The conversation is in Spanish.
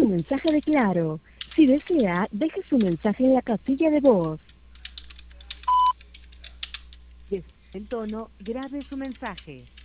su mensaje de Claro. Si desea, deje su mensaje en la casilla de voz. El tono, grabe su mensaje.